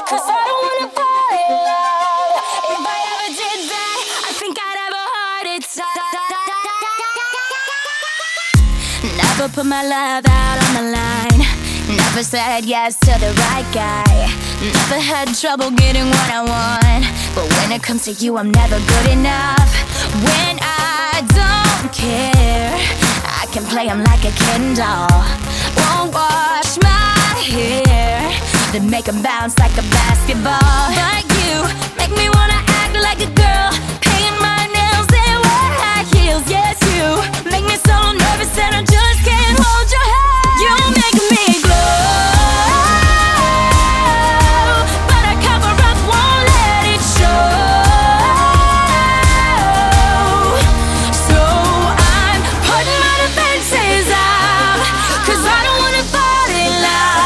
'cause I don't wanna fall in love. If I ever did that, I think I'd have a heart attack. Never put my love out on the line. Never said yes to the right guy. Never had trouble getting what I want. But when it comes to you, I'm never good enough. When I don't care, I can play him like a Ken doll. Won't wash my hair, then make him bounce like a basketball. But you make me wanna act like a girl